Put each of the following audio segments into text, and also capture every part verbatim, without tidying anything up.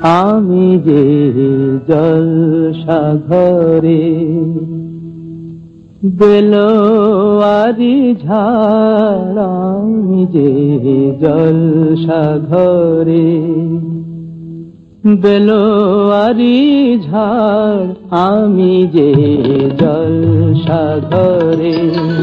আমি যে জলসাঘরে বেলোয়ারি ঝাড়, আমি যে জলসাঘরে বেলোয়ারি ঝাড়, আমি যে জলসাঘরে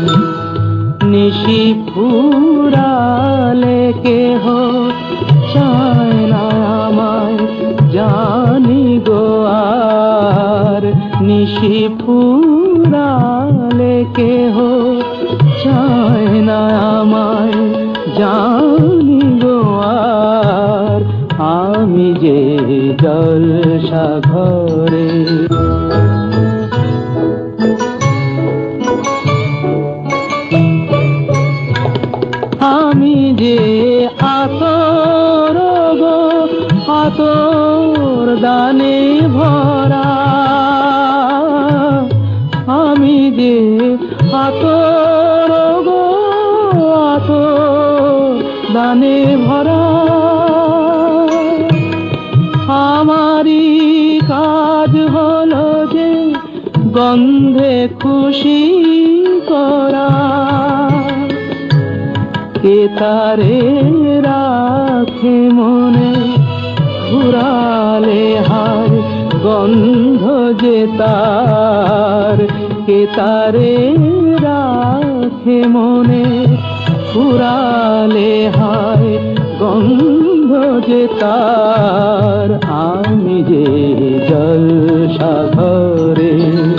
নিশি ফুরালে কেহ চায় না আমায়, জানি গো আর নিশি ফুরালে কেহ চায় না আমায়, জানি গো আর আমি যে জলসাঘরে। আমি যে আতর গো আতর দানে ভরা, আমি যে আতর গো আতর দানে ভরা, আমারই কাজ হলো যে গন্ধে খুশি করা, কে তারে রাখে মনে ঘুরালে হায় গন্ধ যে তার, কে তারে রাখে মনে ঘুরালে হায় গন্ধ যে তার, আমি যে জলসাঘরে।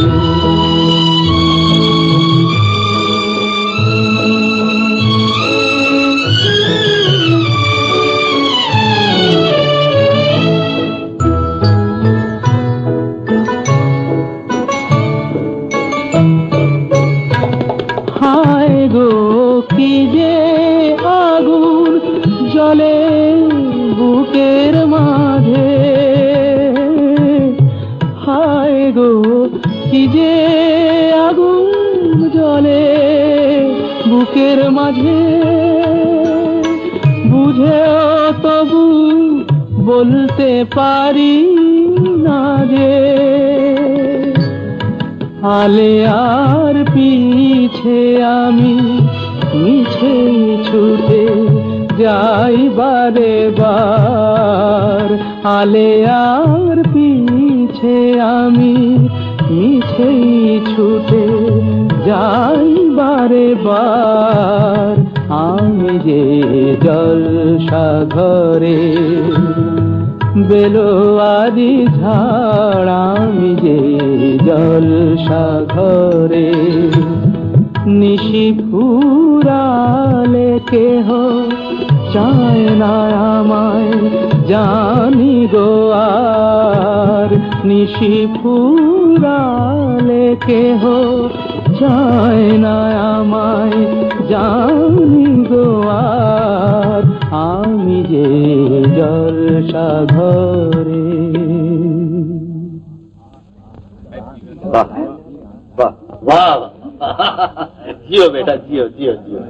হায় গো কি যে আগুন জ্বলে বুকের মাঝে, হায় গো কি যে আগুন জ্বলে বুকের মাঝে, বুঝেও তবু বলতে পারি না যে আলে আর পিছে আমি মিছে ছুটে যাই বারে বার, আলে আর পিছে আমি মিছে ছুটে যাই বারে বার, আমি যে জলসাঘরে বেলোয়ারি ঝাড়, আমি যে জলসাঘরে নিশি ফুরালে কেহ চায় না আমায়, জানি গো আর নিশি ফুরালে কেহ চায় না আমায়, জানি গো আর আমি যে জলসাঘরে। বাহ বাহ বাহ, জিও বেটা জিও জিও জিও।